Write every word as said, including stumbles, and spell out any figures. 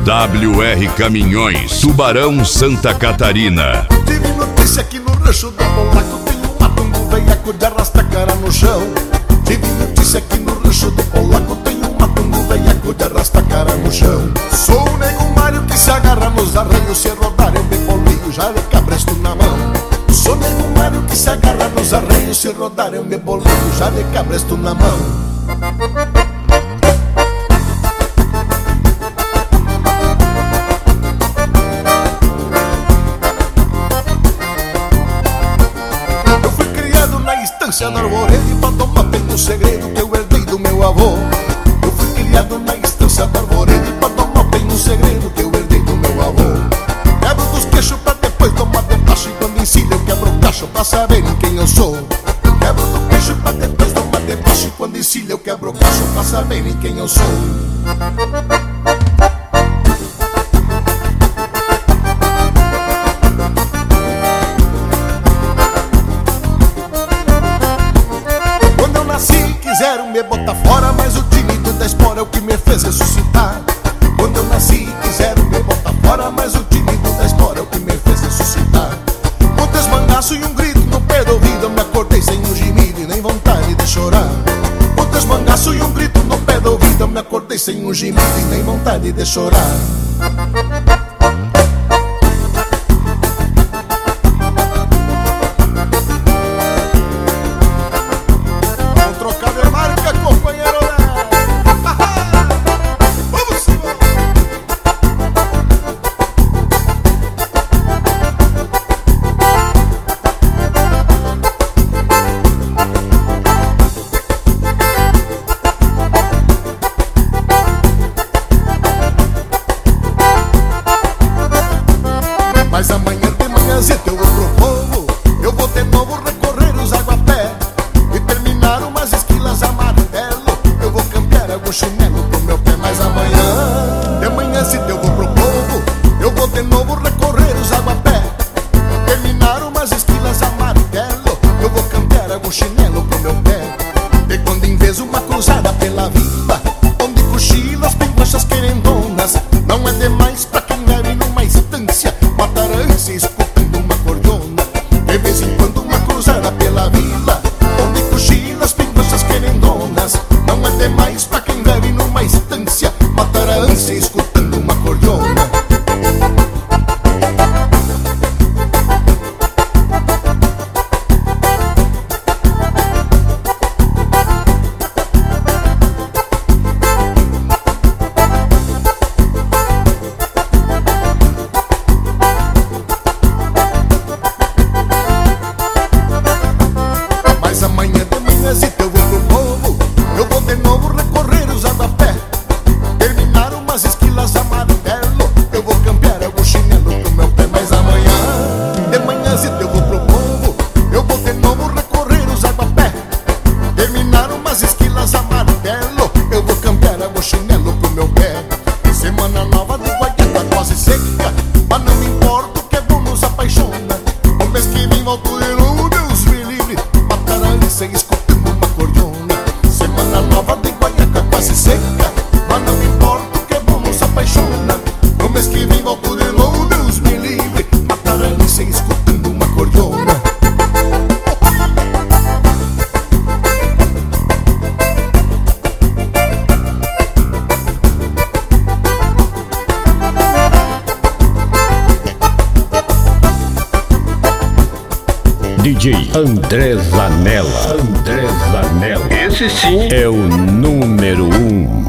W R Caminhões, Tubarão, Santa Catarina. Tive notícia que no rancho do Polaco tem um matungo veiaco de arrasta cara no chão. Tive notícia que no rancho do Polaco tem um matungo veiaco de arrasta cara no chão. Sou o nego Mário que se agarra nos arreios, se rodar eu me boleio, já de cabresto na mão. Sou o nego Mário que se agarra nos arreios, se rodar eu me boleio, já de cabresto na mão. No arvoredo, e pra tomar bem um segredo que eu herdei do meu avô. Eu fui criado na estância do arvoredo, e pra tomar bem um segredo que eu herdei do meu avô. Quebro dos queixos pra depois tomar de baixo, e quando ensino eu quebro o cacho pra saberem quem eu sou. Quebro do queixo pra depois tomar de baixo, e quando ensino eu quebro o cacho pra saberem quem eu sou. Quiseram me botar fora, mas o tímido da espora é o que me fez ressuscitar. Quando eu nasci, quiseram me botar fora, mas o tímido da espora é o que me fez ressuscitar. Com três mangaços e um grito no pé do ouvido, eu me acordei sem um gemido e nem vontade de chorar. Com três mangaços e um grito no pé do ouvido, eu me acordei sem um gemido e nem vontade de chorar. Mas amanhã de manhãzita eu vou pro povo, eu vou de novo recorrer os aguapé e terminar umas esquilas amarelo. Eu vou campear algum chinelo pro meu pé. Mas amanhã de manhãzita eu vou pro povo, eu vou de novo recorrer os aguapé e terminar umas esquilas amarelo. Eu vou campear algum chinelo pro meu pé. E quando em vez uma cruzada pela vila, onde cochilas bem roxas querendonas, não é demais pra quem leve numa estância matarança escutando uma cordiona. De vez em quando uma cruzada pela vila, onde cochilas pinguças querendonas, não é demais pra quem vive numa estância matarança escutando uma cordiona. Amanhã de manhãzita eu vou pro povo, eu vou de novo recorrer os aguapé, terminar umas esquilas amarelo. Eu vou campear algum chinelo pro meu pé. Mas amanhã de manhãzita eu vou pro povo, eu vou de novo recorrer os aguapé, terminar umas esquilas amarelo. Eu vou campear algum chinelo pro meu pé. Semana nova de guaiata quase seca, mas não importa o que é bom nos apaixona. O mês que vem volto de novo, Deus me livre, sem escutando uma cordiona. Semana nova de guaiaca quase seca, mas não importa o que é bom nos apaixona. No mês que vem volto de novo, Deus me livre, matarane sem escutando uma cordiona. D J André Zanella. André Zanella. Esse sim é o número um.